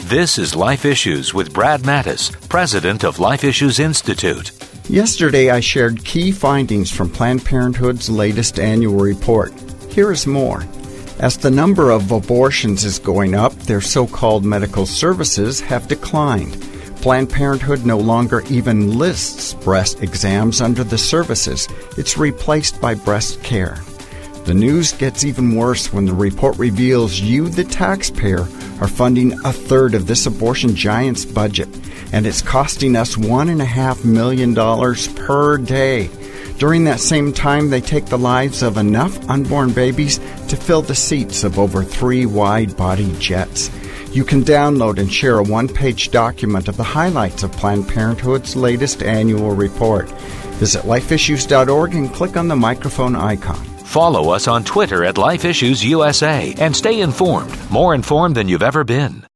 This is Life Issues with Brad Mattis, president of Life Issues Institute. Yesterday, I shared key findings from Planned Parenthood's latest annual report. Here is more. As the number of abortions is going up, their so-called medical services have declined. Planned Parenthood no longer even lists breast exams under the services. It's replaced by breast care. The news gets even worse when the report reveals you, the taxpayer, are funding a third of this abortion giant's budget, and it's costing us $1.5 million per day. During that same time, they take the lives of enough unborn babies to fill the seats of over 3 wide-body jets. You can download and share a one-page document of the highlights of Planned Parenthood's latest annual report. Visit lifeissues.org and click on the microphone icon. Follow us on Twitter at Life Issues USA and stay informed, more informed than you've ever been.